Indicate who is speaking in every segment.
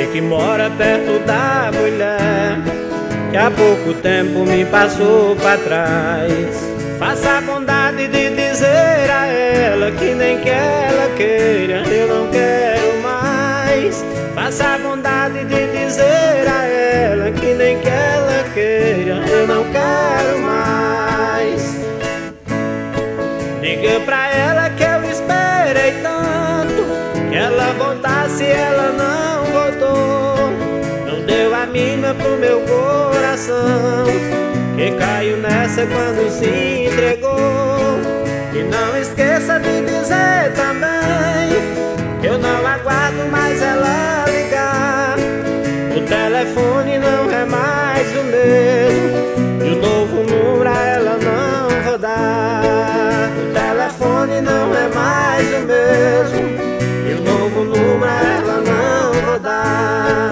Speaker 1: que mora perto da mulher que há pouco tempo me passou pra trás. Faça a bondade de dizer a ela que nem que ela queira, eu não quero mais. Faça a bondade de dizer a ela que nem que ela queira, eu não quero mais. Diga pra ela que eu esperei tanto, que ela voltasse, ela não voltou. Não deu a mínima pro meu coração, que caiu nessa quando se entregou. E não esqueça de dizer também que eu não aguardo mais ela ligar. O telefone não é mais o mesmo, e o novo número a ela não vou dar. O telefone não é mais o mesmo, e o novo número a ela não vou dar.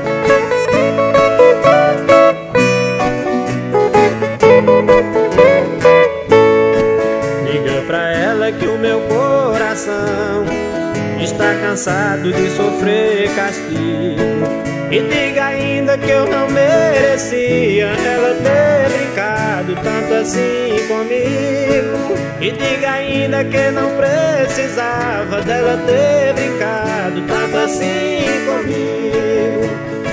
Speaker 1: Diga pra ela que o meu coração está cansado de sofrer castigo. E diga ainda que eu não merecia ela ter brincado tanto assim comigo. E diga ainda que não precisava dela ter brincado tanto assim comigo.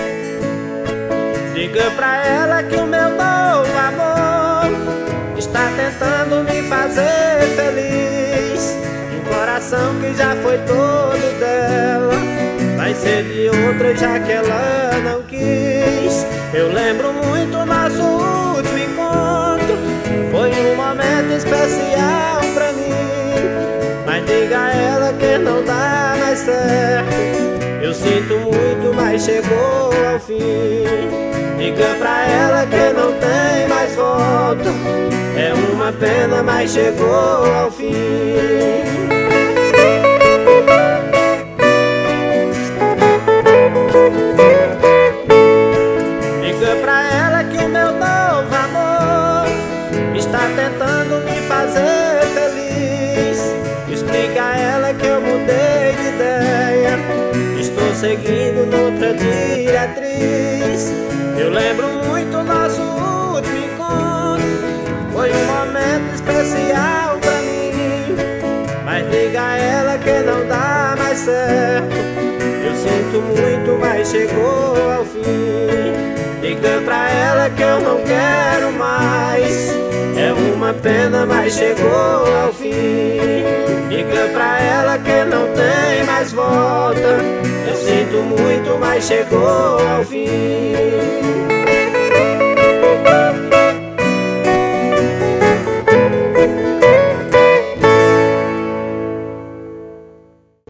Speaker 1: Diga pra ela que o meu novo amor está tentando me fazer feliz. E um coração que já foi todo dela vai ser de outra já que ela não quis. Eu lembro muito nosso último encontro, foi um momento especial pra mim. Mas diga a ela que não dá mais certo, eu sinto muito, mas chegou ao fim. Diga pra ela que não tem mais volta, é uma pena, mas chegou ao fim. Diga pra ela que o meu novo amor está tentando me fazer feliz. Explica a ela que eu mudei de ideia, estou seguindo noutra diretriz. Eu lembro muito nosso último encontro, foi um momento especial pra mim. Mas diga a ela que não dá mais certo, eu sinto muito, mas chegou ao fim. Diga pra ela que eu não quero mais, é uma pena, mas chegou ao fim. Diga pra ela que não tem mais volta, eu sinto muito, mas chegou ao fim.